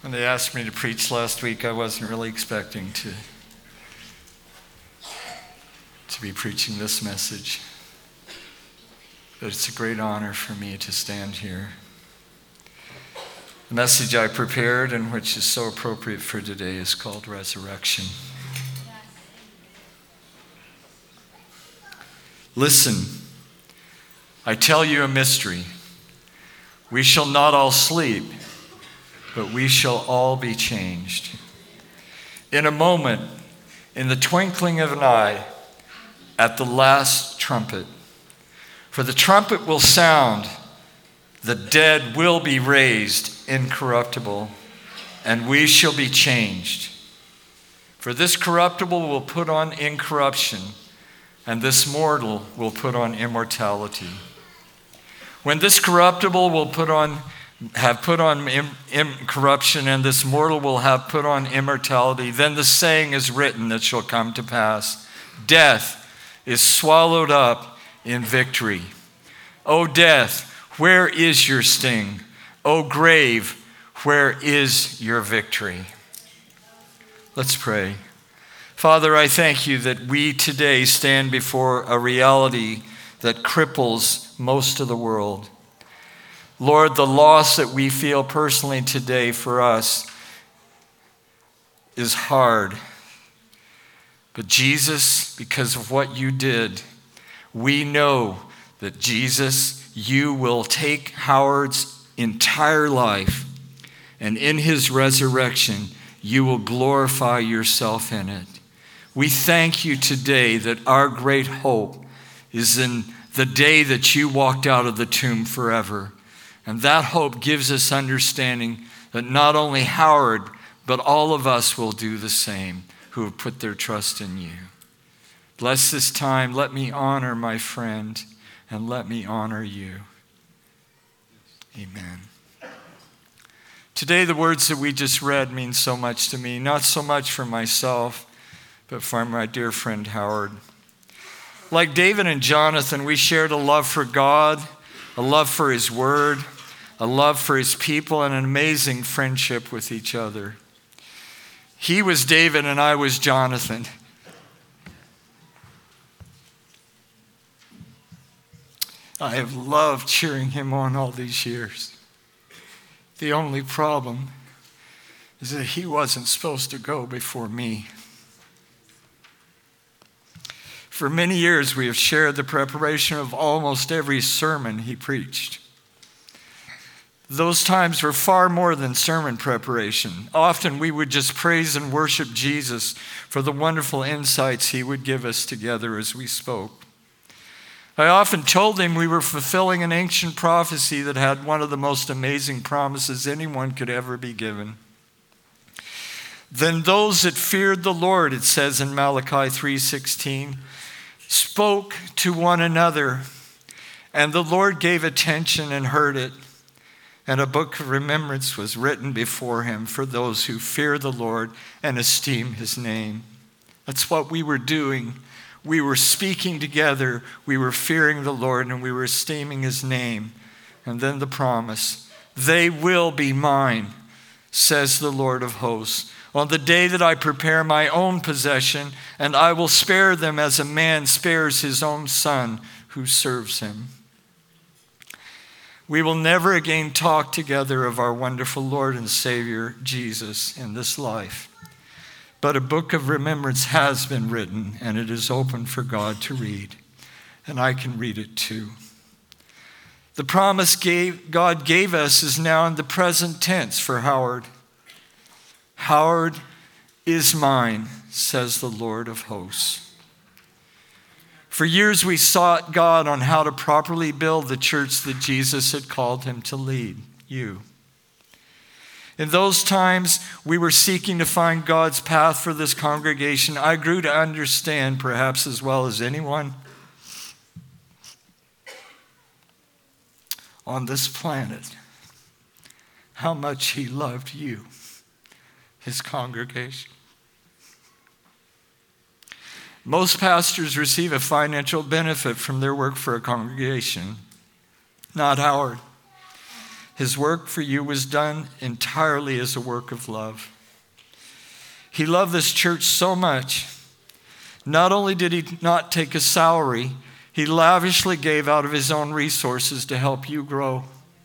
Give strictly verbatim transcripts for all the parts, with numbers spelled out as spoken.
When they asked me to preach last week, I wasn't really expecting to, to be preaching this message. But it's a great honor for me to stand here. The message I prepared, and which is so appropriate for today, is called Resurrection. Listen, I tell you a mystery. We shall not all sleep, but we shall all be changed. In a moment, in the twinkling of an eye, at the last trumpet. For the trumpet will sound, the dead will be raised incorruptible, and we shall be changed. For this corruptible will put on incorruption, and this mortal will put on immortality. When this corruptible will put on have put on incorruption, and this mortal will have put on immortality, then the saying is written that shall come to pass. Death is swallowed up in victory. O death, where is your sting? O grave, where is your victory? Let's pray. Father, I thank you that we today stand before a reality that cripples most of the world. Lord, the loss that we feel personally today for us is hard. But Jesus, because of what you did, we know that Jesus, you will take Howard's entire life, and in his resurrection, you will glorify yourself in it. We thank you today that our great hope is in the day that you walked out of the tomb forever. And that hope gives us understanding that not only Howard, but all of us will do the same who have put their trust in you. Bless this time. Let me honor my friend, and let me honor you. Amen. Today, the words that we just read mean so much to me, not so much for myself, but for my dear friend Howard. Like David and Jonathan, we shared a love for God, a love for his word, a love for his people, and an amazing friendship with each other. He was David and I was Jonathan. I have loved cheering him on all these years. The only problem is that he wasn't supposed to go before me. For many years, we have shared the preparation of almost every sermon he preached. Those times were far more than sermon preparation. Often we would just praise and worship Jesus for the wonderful insights he would give us together as we spoke. I often told him we were fulfilling an ancient prophecy that had one of the most amazing promises anyone could ever be given. Then those that feared the Lord, it says in Malachi three sixteen, spoke to one another, and the Lord gave attention and heard it. And a book of remembrance was written before him for those who fear the Lord and esteem his name. That's what we were doing. We were speaking together. We were fearing the Lord, and we were esteeming his name. And then the promise, they will be mine, says the Lord of hosts, on the day that I prepare my own possession, and I will spare them as a man spares his own son who serves him. We will never again talk together of our wonderful Lord and Savior, Jesus, in this life. But a book of remembrance has been written, and it is open for God to read. And I can read it too. The promise gave, God gave us is now in the present tense for Howard. Howard is mine, says the Lord of hosts. For years we sought God on how to properly build the church that Jesus had called him to lead, you. In those times, we were seeking to find God's path for this congregation. I grew to understand, perhaps as well as anyone on this planet, how much he loved you, his congregation. Most pastors receive a financial benefit from their work for a congregation. Not Howard. His work for you was done entirely as a work of love. He loved this church so much. Not only did he not take a salary, he lavishly gave out of his own resources to help you grow.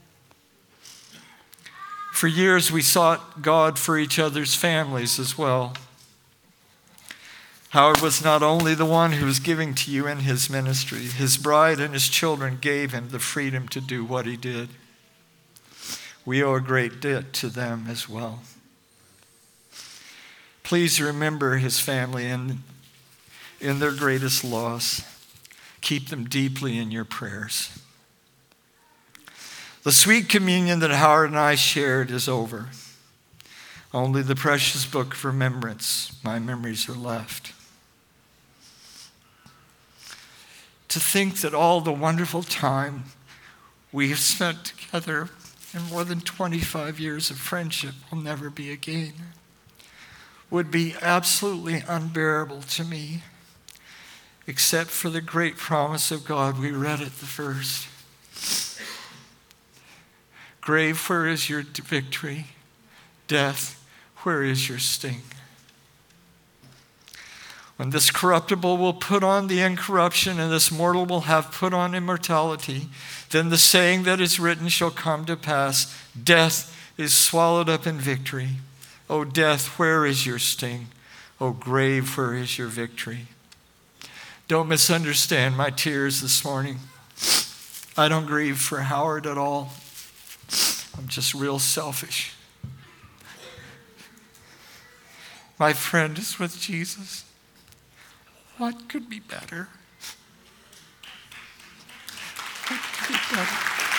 For years, we sought God for each other's families as well. Howard was not only the one who was giving to you in his ministry, his bride and his children gave him the freedom to do what he did. We owe a great debt to them as well. Please remember his family in, in their greatest loss. Keep them deeply in your prayers. The sweet communion that Howard and I shared is over. Only the precious book of remembrance, my memories are left. To think that all the wonderful time we have spent together in more than twenty-five years of friendship will never be again would be absolutely unbearable to me, except for the great promise of God we read at the first. Grave, where is your victory? Death, where is your sting? When this corruptible will put on the incorruption and this mortal will have put on immortality, then the saying that is written shall come to pass, death is swallowed up in victory. O death, where is your sting? O grave, where is your victory? Don't misunderstand my tears this morning. I don't grieve for Howard at all. I'm just real selfish. My friend is with Jesus. What could be better? What could be better?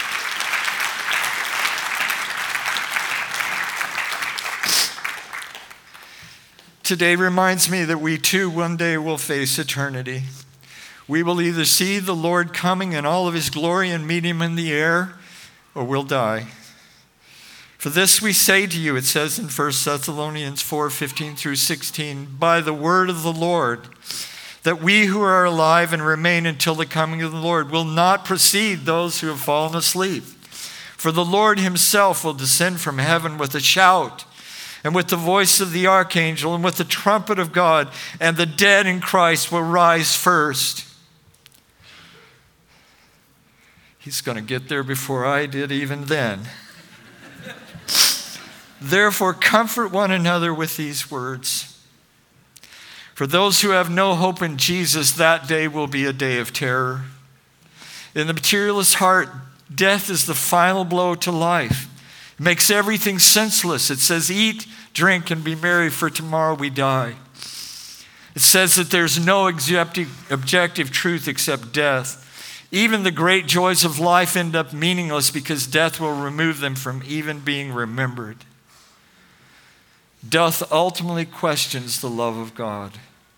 Today reminds me that we too one day will face eternity. We will either see the Lord coming in all of his glory and meet him in the air, or we'll die. For this we say to you, it says in First Thessalonians four, fifteen through sixteen, by the word of the Lord, that we who are alive and remain until the coming of the Lord will not precede those who have fallen asleep. For the Lord himself will descend from heaven with a shout, and with the voice of the archangel, and with the trumpet of God, and the dead in Christ will rise first. He's going to get there before I did even then. Therefore, comfort one another with these words. For those who have no hope in Jesus, that day will be a day of terror. In the materialist heart, death is the final blow to life. It makes everything senseless. It says, eat, drink, and be merry, for tomorrow we die. It says that there's no objective, objective truth except death. Even the great joys of life end up meaningless because death will remove them from even being remembered. Death ultimately questions the love of God.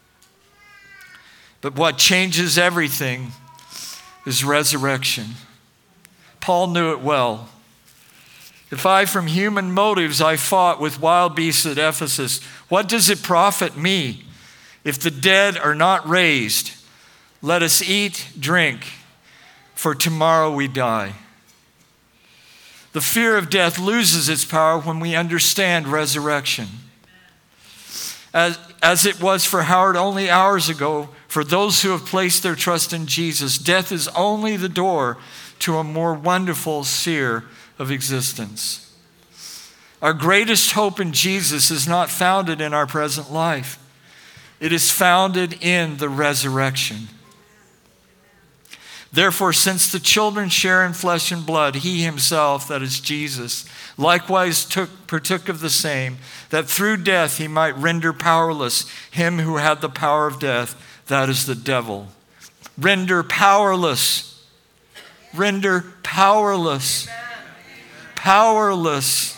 But what changes everything is resurrection. Paul knew it well. If I, from human motives, I fought with wild beasts at Ephesus, what does it profit me if the dead are not raised? Let us eat, drink, for tomorrow we die. The fear of death loses its power when we understand resurrection. As, as it was for Howard only hours ago, for those who have placed their trust in Jesus, death is only the door to a more wonderful sphere of existence. Our greatest hope in Jesus is not founded in our present life. It is founded in the resurrection. Therefore, since the children share in flesh and blood, he himself, that is Jesus, likewise took, partook of the same, that through death he might render powerless him who had the power of death, that is the devil. Render powerless. Render powerless. Powerless.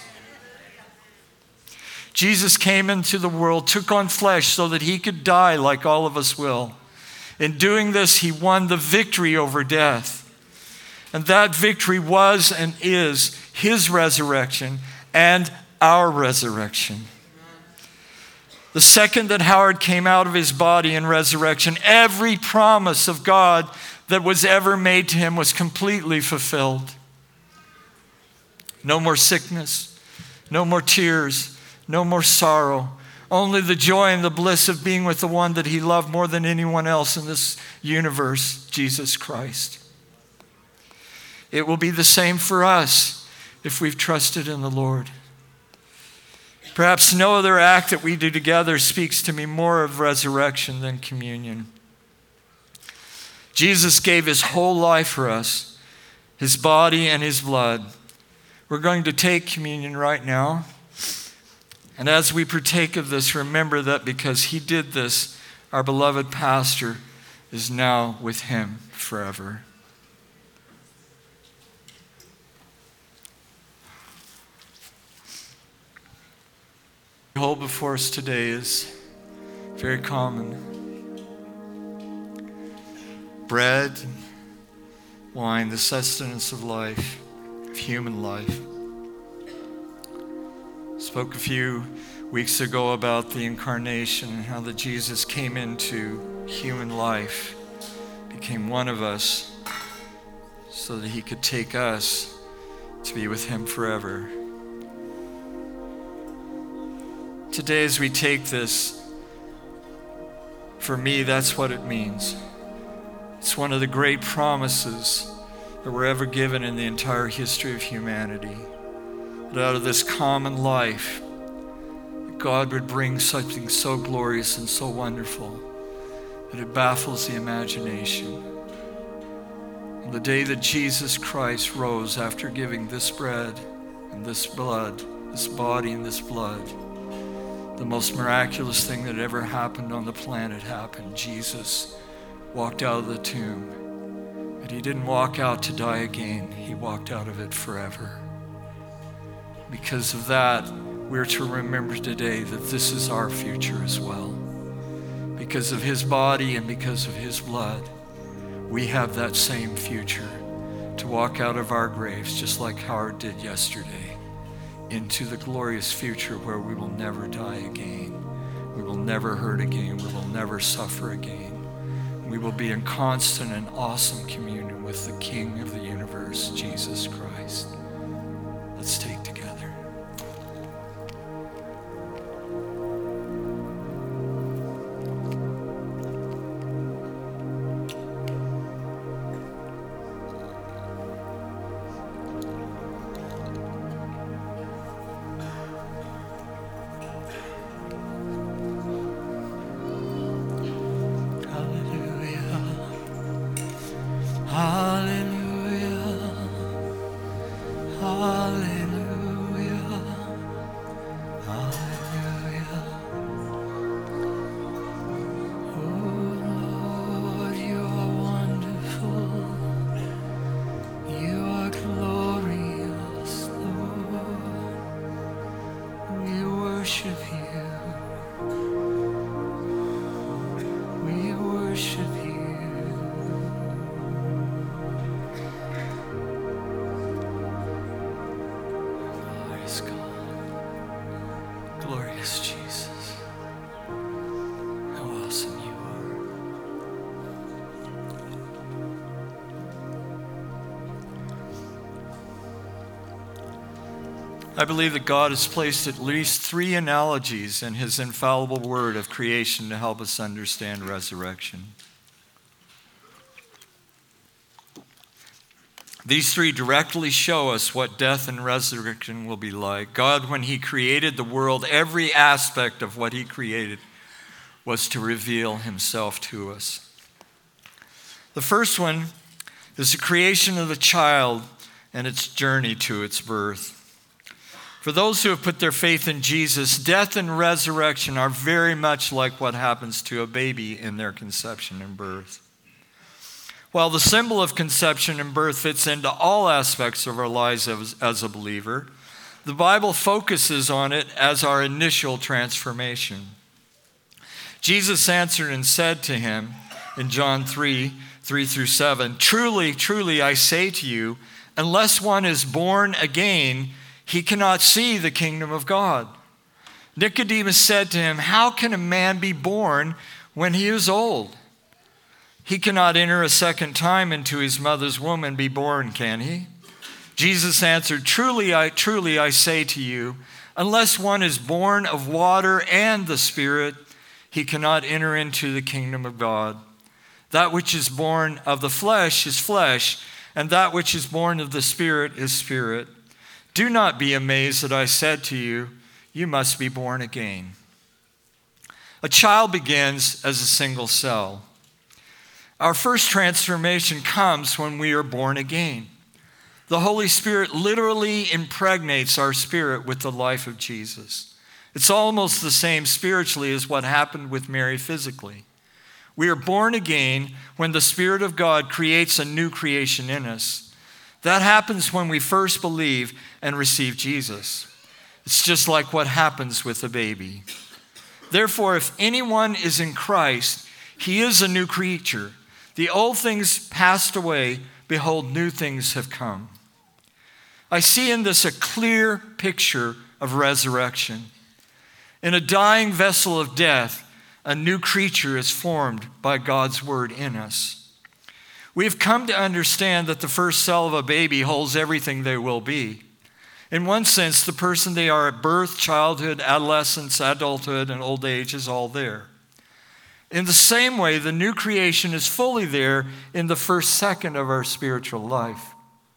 Jesus came into the world, took on flesh so that he could die like all of us will. In doing this, he won the victory over death. And that victory was and is his resurrection and our resurrection. The second that Howard came out of his body in resurrection, every promise of God that was ever made to him was completely fulfilled. No more sickness, no more tears, no more sorrow. Only the joy and the bliss of being with the one that he loved more than anyone else in this universe, Jesus Christ. It will be the same for us if we've trusted in the Lord. Perhaps no other act that we do together speaks to me more of resurrection than communion. Jesus gave his whole life for us, his body and his blood. We're going to take communion right now. And as we partake of this, remember that because he did this, our beloved pastor is now with him forever. What we hold before us today is very common. Bread, wine, the sustenance of life, of human life. Spoke a few weeks ago about the incarnation and how that Jesus came into human life, became one of us, so that he could take us to be with him forever. Today, as we take this, for me, that's what it means. It's one of the great promises that were ever given in the entire history of humanity. That out of this common life, God would bring something so glorious and so wonderful that it baffles the imagination. On the day that Jesus Christ rose after giving this bread and this blood, this body and this blood, the most miraculous thing that ever happened on the planet happened. Jesus walked out of the tomb, but he didn't walk out to die again. He walked out of it forever. Because of that, we're to remember today that this is our future as well. Because of his body and because of his blood, we have that same future to walk out of our graves, just like Howard did yesterday, into the glorious future where we will never die again. We will never hurt again. We will never suffer again. We will be in constant and awesome communion with the King of the universe, Jesus Christ. Let's take together. I believe that God has placed at least three analogies in his infallible word of creation to help us understand resurrection. These three directly show us what death and resurrection will be like. God, when he created the world, every aspect of what he created was to reveal himself to us. The first one is the creation of the child and its journey to its birth. For those who have put their faith in Jesus, death and resurrection are very much like what happens to a baby in their conception and birth. While the symbol of conception and birth fits into all aspects of our lives as, as a believer, the Bible focuses on it as our initial transformation. Jesus answered and said to him in John three, three through seven, "Truly, truly, I say to you, unless one is born again, he cannot see the kingdom of God." Nicodemus said to him, "How can a man be born when he is old? He cannot enter a second time into his mother's womb and be born, can he?" Jesus answered, Truly, I truly I say to you, unless one is born of water and the Spirit, he cannot enter into the kingdom of God. That which is born of the flesh is flesh, and that which is born of the Spirit is spirit. Do not be amazed that I said to you, you must be born again. A child begins as a single cell. Our first transformation comes when we are born again. The Holy Spirit literally impregnates our spirit with the life of Jesus. It's almost the same spiritually as what happened with Mary physically. We are born again when the Spirit of God creates a new creation in us. That happens when we first believe and receive Jesus. It's just like what happens with a baby. Therefore, if anyone is in Christ, he is a new creature. The old things passed away. Behold, new things have come. I see in this a clear picture of resurrection. In a dying vessel of death, a new creature is formed by God's word in us. We have come to understand that the first cell of a baby holds everything they will be. In one sense, the person they are at birth, childhood, adolescence, adulthood, and old age is all there. In the same way, the new creation is fully there in the first second of our spiritual life.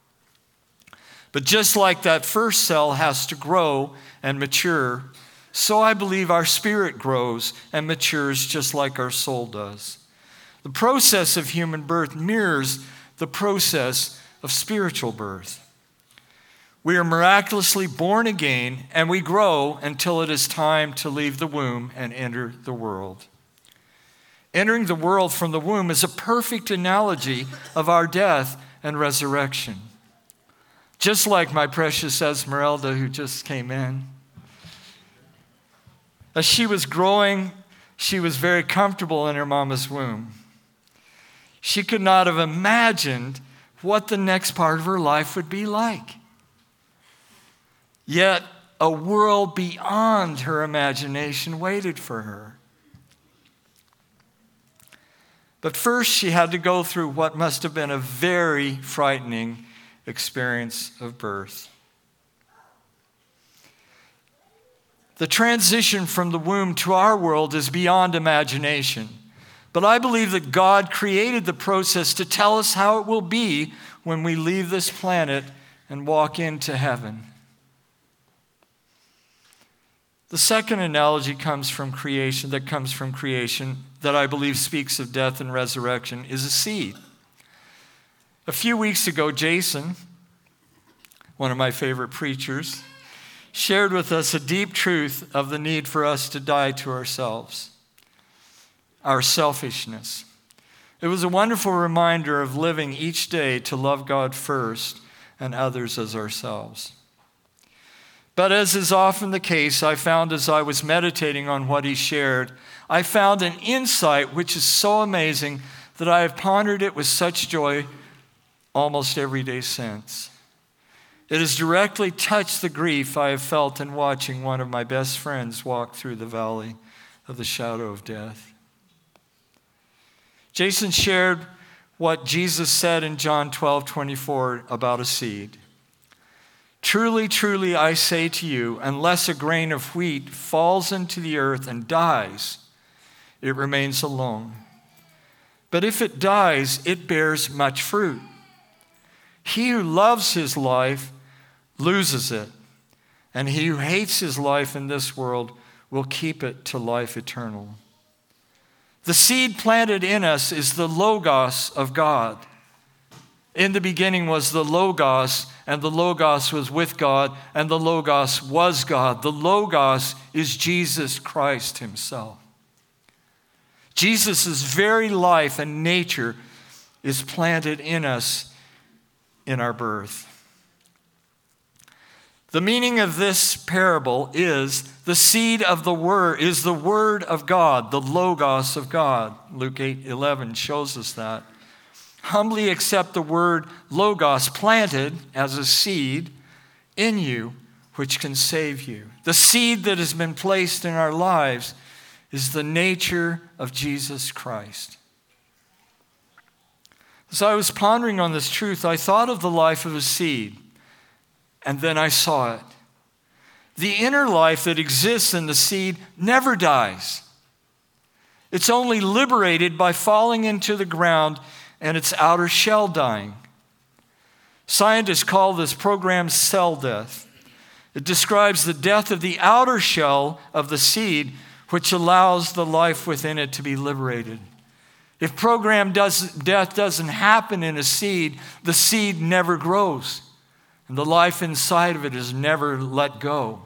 But just like that first cell has to grow and mature, so I believe our spirit grows and matures just like our soul does. The process of human birth mirrors the process of spiritual birth. We are miraculously born again, and we grow until it is time to leave the womb and enter the world. Entering the world from the womb is a perfect analogy of our death and resurrection. Just like my precious Esmeralda who just came in. As she was growing, she was very comfortable in her mama's womb. She could not have imagined what the next part of her life would be like. Yet a world beyond her imagination waited for her. But first she had to go through what must have been a very frightening experience of birth. The transition from the womb to our world is beyond imagination. But I believe that God created the process to tell us how it will be when we leave this planet and walk into heaven. The second analogy comes from creation, that comes from creation, that I believe speaks of death and resurrection, is a seed. A few weeks ago, Jason, one of my favorite preachers, shared with us a deep truth of the need for us to die to ourselves, our selfishness. It was a wonderful reminder of living each day to love God first and others as ourselves. But as is often the case, I found as I was meditating on what he shared, I found an insight which is so amazing that I have pondered it with such joy almost every day since. It has directly touched the grief I have felt in watching one of my best friends walk through the valley of the shadow of death. Jason shared what Jesus said in John twelve twenty-four about a seed. Truly, truly, I say to you, unless a grain of wheat falls into the earth and dies, it remains alone. But if it dies, it bears much fruit. He who loves his life loses it, and he who hates his life in this world will keep it to life eternal. The seed planted in us is the Logos of God. In the beginning was the Logos, and the Logos was with God, and the Logos was God. The Logos is Jesus Christ himself. Jesus' very life and nature is planted in us in our birth. The meaning of this parable is the seed of the word is the word of God, the Logos of God. Luke eight eleven shows us that. Humbly accept the word Logos planted as a seed in you, which can save you. The seed that has been placed in our lives is the nature of Jesus Christ. As I was pondering on this truth, I thought of the life of a seed. And then I saw it. The inner life that exists in the seed never dies. It's only liberated by falling into the ground and its outer shell dying. Scientists call this programmed cell death. It describes the death of the outer shell of the seed, which allows the life within it to be liberated. If programmed does, death doesn't happen in a seed, the seed never grows, and the life inside of it is never let go.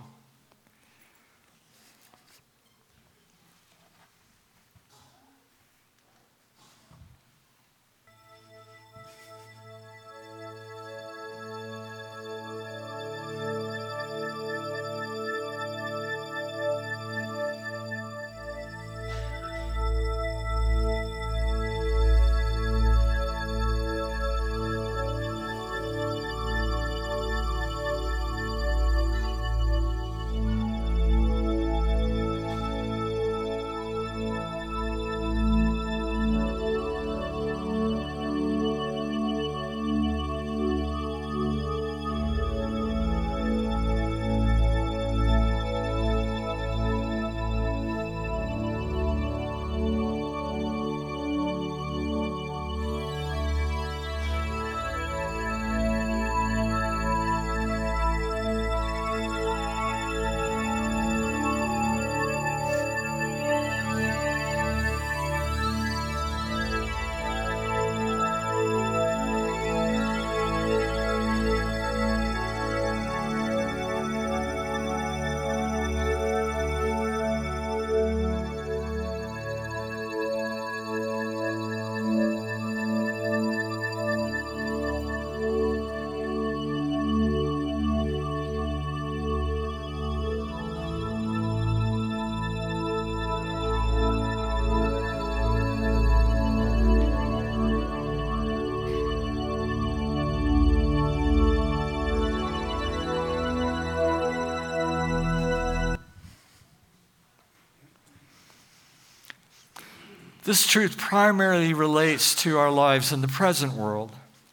This truth primarily relates to our lives in the present world.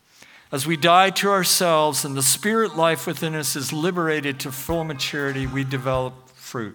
As we die to ourselves and the spirit life within us is liberated to full maturity, we develop fruit.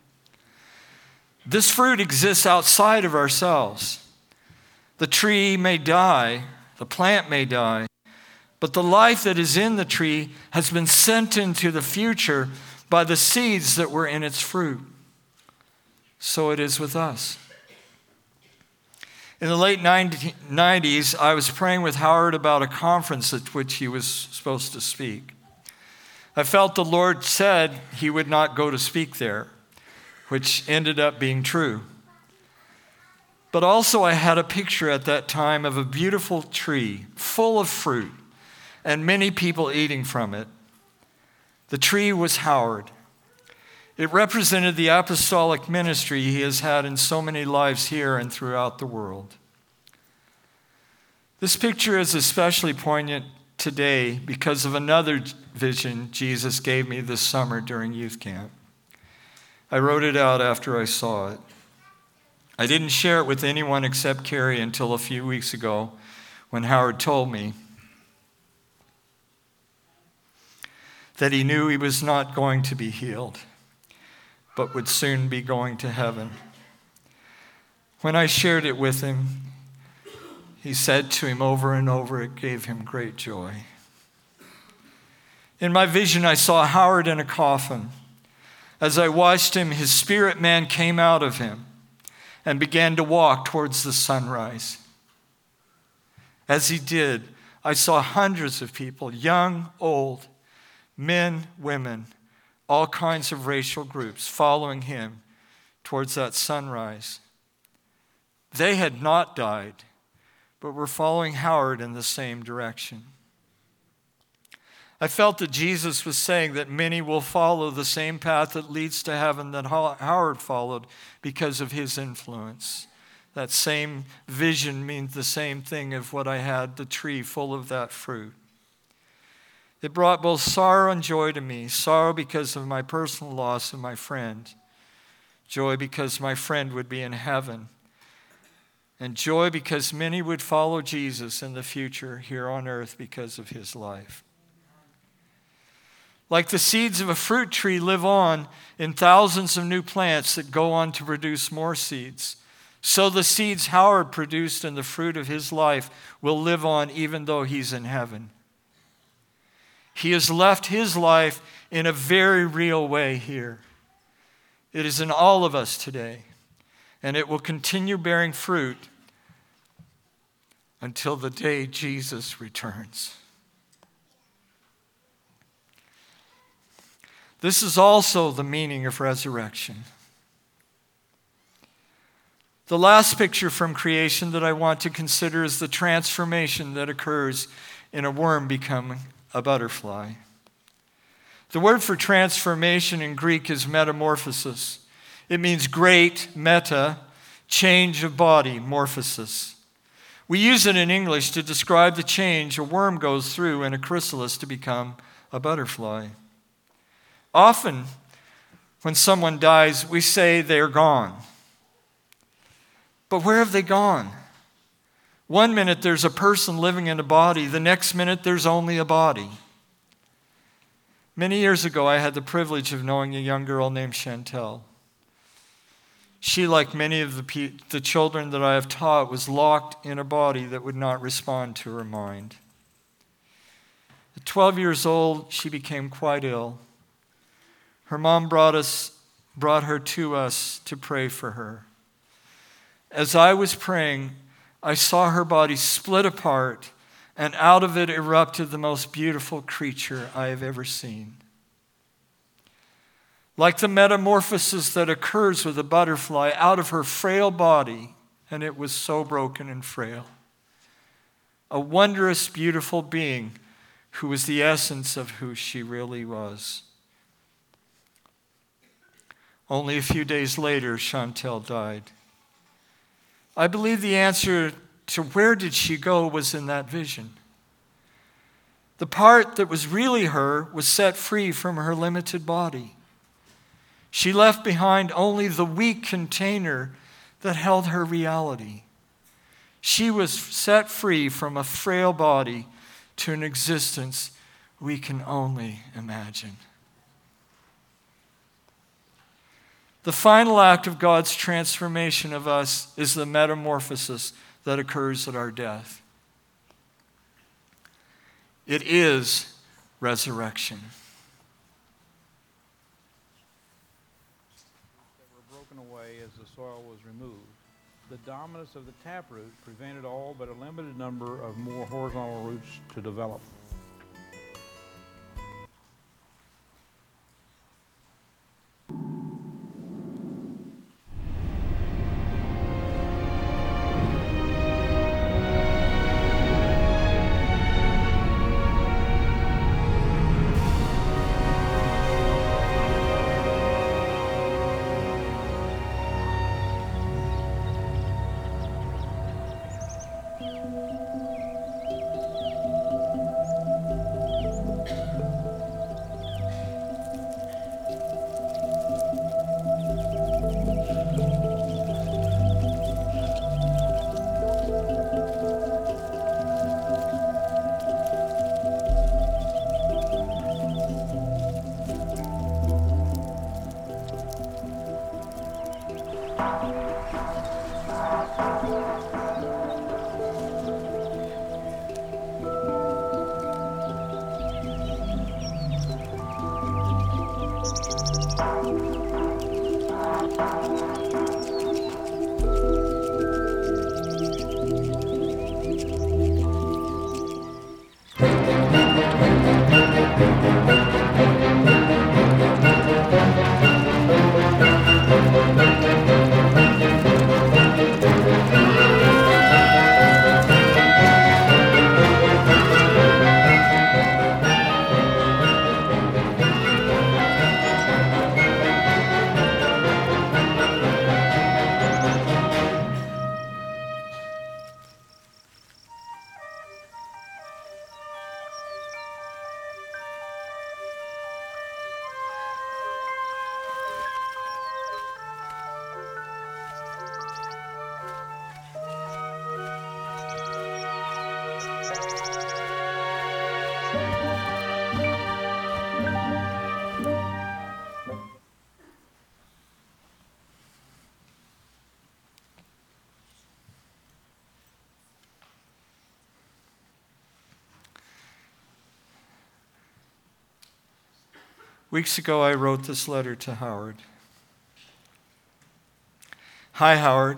This fruit exists outside of ourselves. The tree may die, the plant may die, but the life that is in the tree has been sent into the future by the seeds that were in its fruit. So it is with us. In the late nineties, I was praying with Howard about a conference at which he was supposed to speak. I felt the Lord said he would not go to speak there, which ended up being true. But also I had a picture at that time of a beautiful tree full of fruit and many people eating from it. The tree was Howard. It represented the apostolic ministry he has had in so many lives here and throughout the world. This picture is especially poignant today because of another vision Jesus gave me this summer during youth camp. I wrote it out after I saw it. I didn't share it with anyone except Carrie until a few weeks ago when Howard told me that he knew he was not going to be healed, but would soon be going to heaven. When I shared it with him, he said to him over and over, it gave him great joy. In my vision, I saw Howard in a coffin. As I watched him, his spirit man came out of him and began to walk towards the sunrise. As he did, I saw hundreds of people, young, old, men, women, all kinds of racial groups following him towards that sunrise. They had not died, but were following Howard in the same direction. I felt that Jesus was saying that many will follow the same path that leads to heaven that Howard followed because of his influence. That same vision means the same thing of what I had, the tree full of that fruit. It brought both sorrow and joy to me. Sorrow because of my personal loss of my friend. Joy because my friend would be in heaven. And joy because many would follow Jesus in the future here on earth because of his life. Like the seeds of a fruit tree live on in thousands of new plants that go on to produce more seeds, so the seeds Howard produced in the fruit of his life will live on even though he's in heaven. He has left his life in a very real way here. It is in all of us today, and it will continue bearing fruit until the day Jesus returns. This is also the meaning of resurrection. The last picture from creation that I want to consider is the transformation that occurs in a worm becoming a butterfly. The word for transformation in Greek is metamorphosis. It means great, meta, change of body, morphosis. We use it in English to describe the change a worm goes through in a chrysalis to become a butterfly. Often, when someone dies, we say they're gone. But where have they gone? One minute there's a person living in a body, the next minute there's only a body. Many years ago, I had the privilege of knowing a young girl named Chantel. She, like many of the, pe- the children that I have taught, was locked in a body that would not respond to her mind. At twelve years old, she became quite ill. Her mom brought us, brought her to us to pray for her. As I was praying, I saw her body split apart, and out of it erupted the most beautiful creature I have ever seen. Like the metamorphosis that occurs with a butterfly, out of her frail body, and it was so broken and frail, a wondrous, beautiful being who was the essence of who she really was. Only a few days later, Chantel died. I believe the answer to where did she go was in that vision. The part that was really her was set free from her limited body. She left behind only the weak container that held her reality. She was set free from a frail body to an existence we can only imagine. The final act of God's transformation of us is the metamorphosis that occurs at our death. It is resurrection. That were broken away as the soil was removed. The dominance of the taproot prevented all but a limited number of more horizontal roots to develop. Weeks ago, I wrote this letter to Howard. Hi, Howard.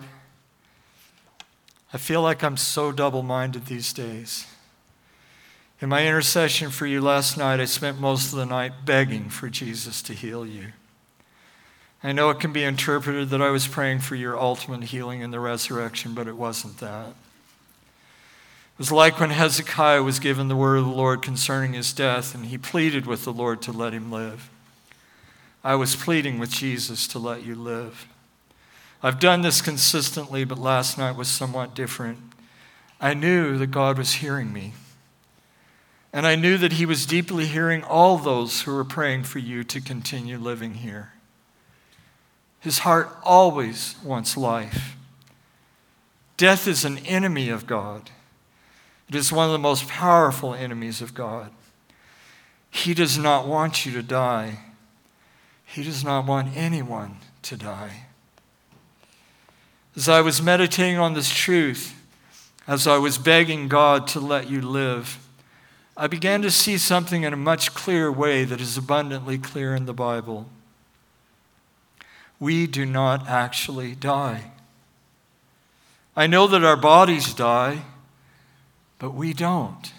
I feel like I'm so double-minded these days. In my intercession for you last night, I spent most of the night begging for Jesus to heal you. I know it can be interpreted that I was praying for your ultimate healing in the resurrection, but it wasn't that. It was like when Hezekiah was given the word of the Lord concerning his death, and he pleaded with the Lord to let him live. I was pleading with Jesus to let you live. I've done this consistently, but last night was somewhat different. I knew that God was hearing me. And I knew that he was deeply hearing all those who were praying for you to continue living here. His heart always wants life. Death is an enemy of God. It is one of the most powerful enemies of God. He does not want you to die. He does not want anyone to die. As I was meditating on this truth, as I was begging God to let you live, I began to see something in a much clearer way that is abundantly clear in the Bible. We do not actually die. I know that our bodies die, but we don't.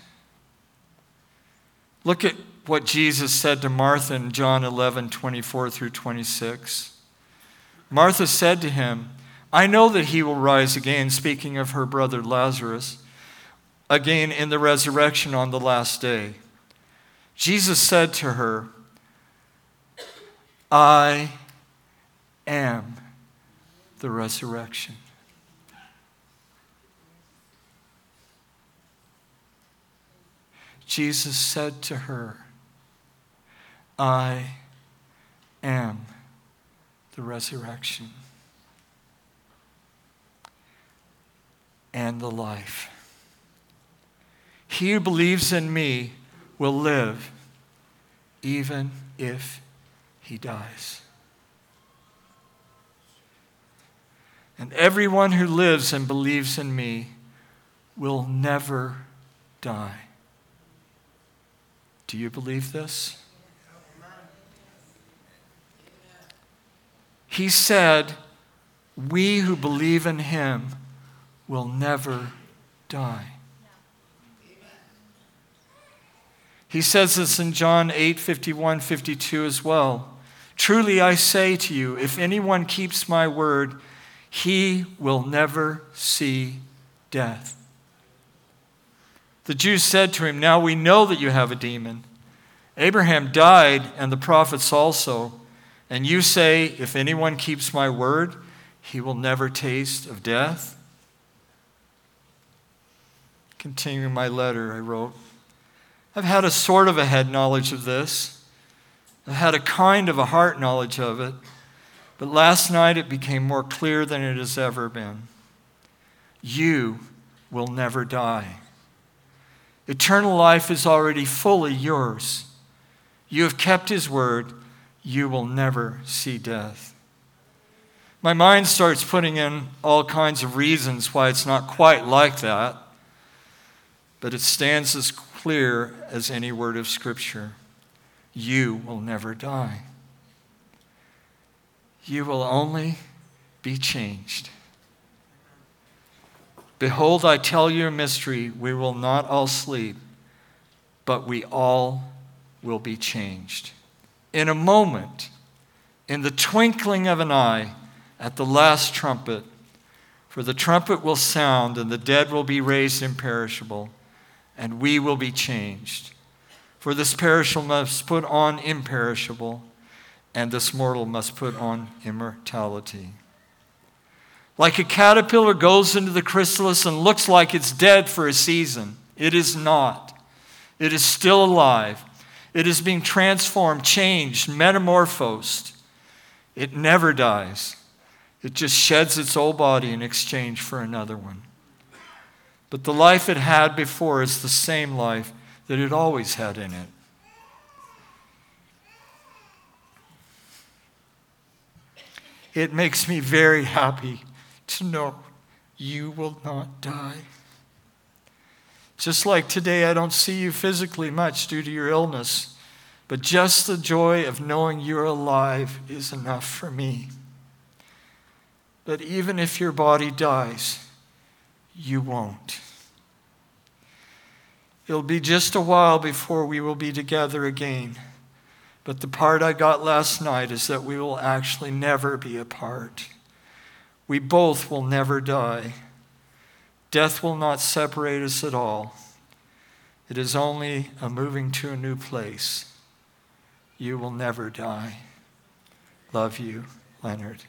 Look at what Jesus said to Martha in John eleven, twenty-four through twenty-six. Martha said to him, I know that he will rise again, speaking of her brother Lazarus, again in the resurrection on the last day. Jesus said to her, I am the resurrection. Jesus said to her, I am the resurrection and the life. He who believes in me will live even if he dies. And everyone who lives and believes in me will never die. Do you believe this? He said, we who believe in him will never die. He says this in John eight, fifty-one, fifty-two as well. Truly I say to you, if anyone keeps my word, he will never see death. The Jews said to him, now we know that you have a demon. Abraham died and the prophets also. And you say, if anyone keeps my word, he will never taste of death. Continuing my letter, I wrote, I've had a sort of a head knowledge of this. I've had a kind of a heart knowledge of it. But last night it became more clear than it has ever been. You will never die. Eternal life is already fully yours. You have kept his word. You will never see death. My mind starts putting in all kinds of reasons why it's not quite like that, but it stands as clear as any word of Scripture. You will never die. You will only be changed. Behold, I tell you a mystery. We will not all sleep, but we all will be changed. In a moment, in the twinkling of an eye, at the last trumpet, for the trumpet will sound, and the dead will be raised imperishable, and we will be changed. For this perishable must put on imperishable, and this mortal must put on immortality. Like a caterpillar goes into the chrysalis and looks like it's dead for a season, it is not. It is still alive. It is being transformed, changed, metamorphosed. It never dies. It just sheds its old body in exchange for another one. But the life it had before is the same life that it always had in it. It makes me very happy to know you will not die. Just like today, I don't see you physically much due to your illness. but just the joy of knowing you're alive is enough for me. But even if your body dies, you won't. It'll be just a while before we will be together again. But the part I got last night is that we will actually never be apart. We both will never die. Death will not separate us at all. It is only a moving to a new place. You will never die. Love you, Leonard.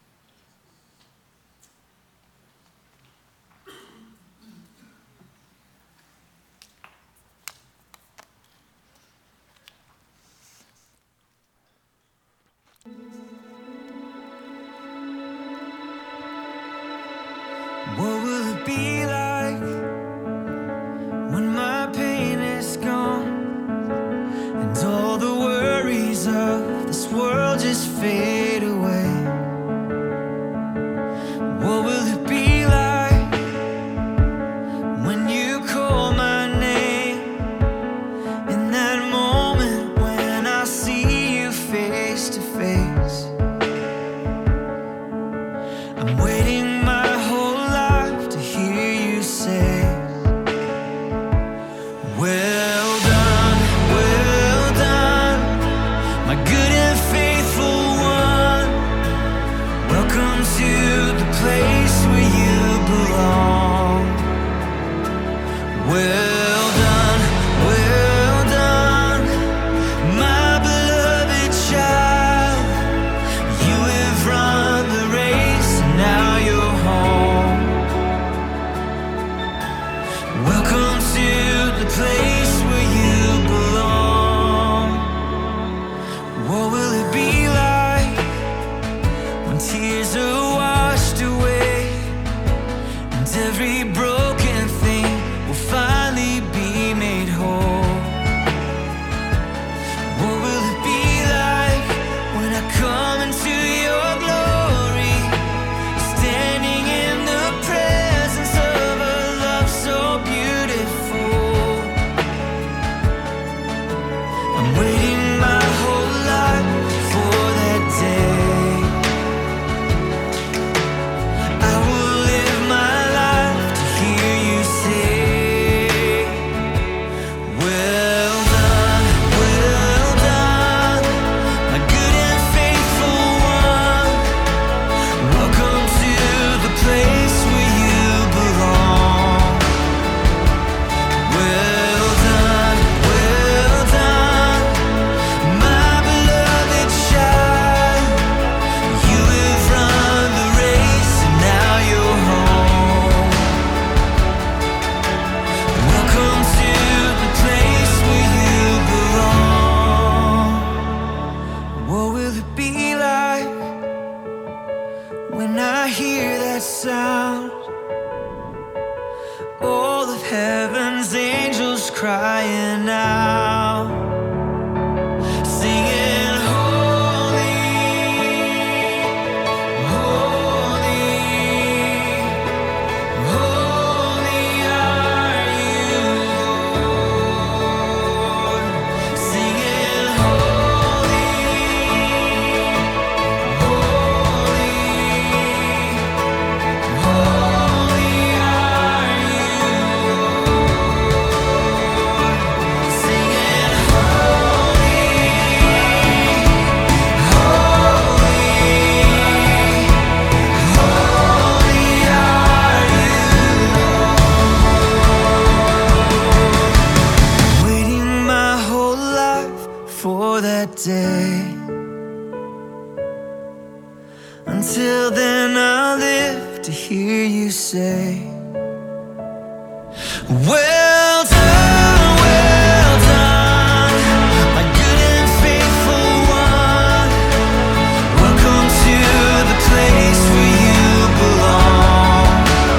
What will it be like when my pain is gone and all the worries of this world just fade away? What will it be like when you call my name in that moment when I see you face to face? I'm waiting my whole life to hear you say, well done, well done, my good and faithful one. Welcome to the place where you belong. Well done, well done, my beloved child. You have run the race and now you're home. Welcome to the place where you belong. What will it be like when tears are washed away and every broken thing will finally be made whole? What will it be like when I come into your glory, standing in the presence of a love so beautiful? I'm waiting my whole life for that day. I will live my life to hear you say, well done, well done, my good and faithful one. Welcome to the place where you belong. Well done, well done, my beloved child. You have run the race and now you're home. Welcome to the place where you belong. What will it be like when I hear that sound? All of heaven's angels crying out, singing holy, holy, holy are you, Lord. Singing holy, holy, holy are you, Lord. Singing holy, holy, holy are you, Lord. Waiting my whole life for that day. Until then I'll live to hear you say, well done, well done, my good and faithful one. Welcome to the place where you belong.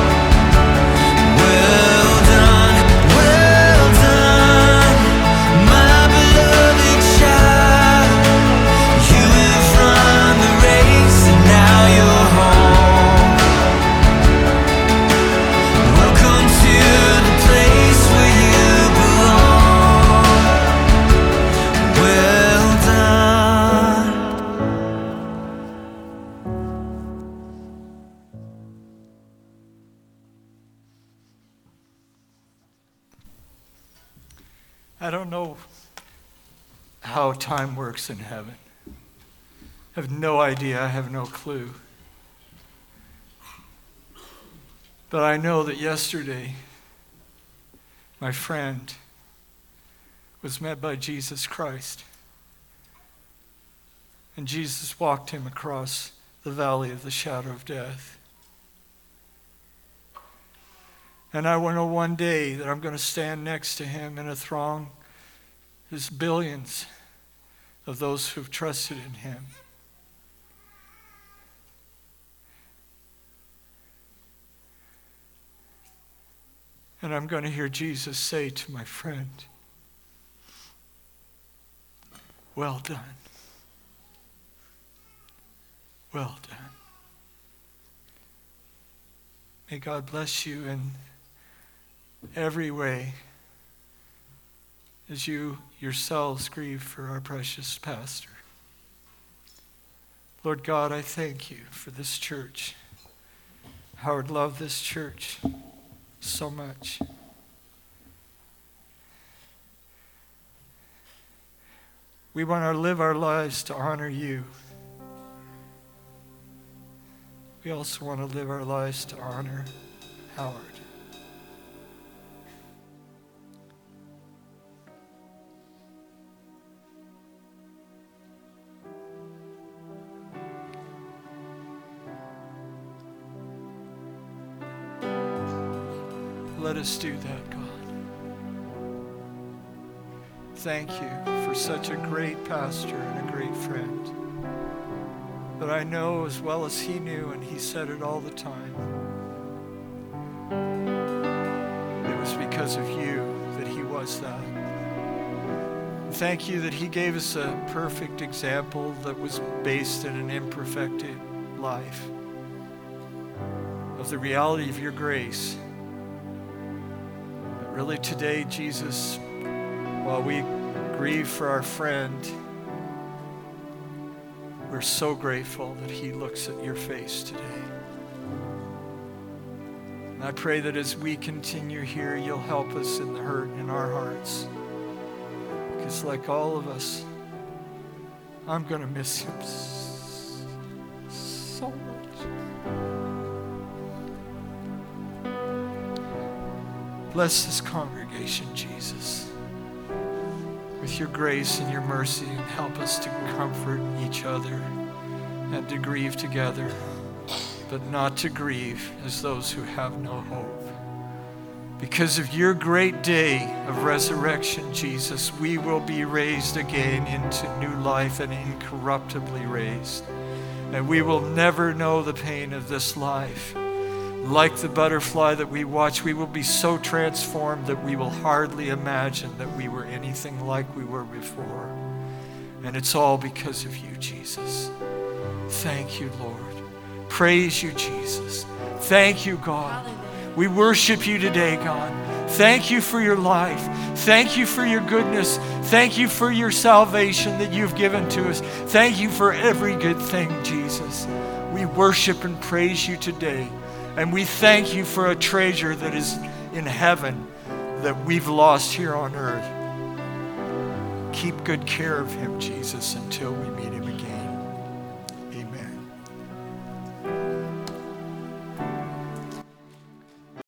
Well done, well done, my beloved child. You have run the race and now you're home. Welcome to the place where you how time works in heaven. I have no idea. I have no clue. But I know that yesterday, my friend was met by Jesus Christ. And Jesus walked him across the valley of the shadow of death. And I know one day that I'm going to stand next to him in a throng. There's billions of those who've trusted in him. And I'm going to hear Jesus say to my friend, well done. Well done. May God bless you in every way as you yourselves grieve for our precious pastor. Lord God, I thank you for this church. Howard loved this church so much. We want to live our lives to honor you. We also want to live our lives to honor Howard. Let us do that, God. Thank you for such a great pastor and a great friend that I know as well as he knew, and he said it all the time. It was because of you that he was that. Thank you that he gave us a perfect example that was based in an imperfected life of the reality of your grace. But really today, Jesus, while we grieve for our friend, we're so grateful that he looks at your face today. And I pray that as we continue here, you'll help us in the hurt in our hearts. Because like all of us, I'm going to miss him so much. Bless this congregation, Jesus, with your grace and your mercy, and help us to comfort each other and to grieve together, but not to grieve as those who have no hope. Because of your great day of resurrection, Jesus, we will be raised again into new life and incorruptibly raised. And we will never know the pain of this life. Like the butterfly that we watch, we will be so transformed that we will hardly imagine that we were anything like we were before. And it's all because of you, Jesus. Thank you, Lord. Praise you, Jesus. Thank you, God. We worship you today, God. Thank you for your life. Thank you for your goodness. Thank you for your salvation that you've given to us. Thank you for every good thing, Jesus. We worship and praise you today. And we thank you for a treasure that is in heaven that we've lost here on earth. Keep good care of him, Jesus, until we meet him again.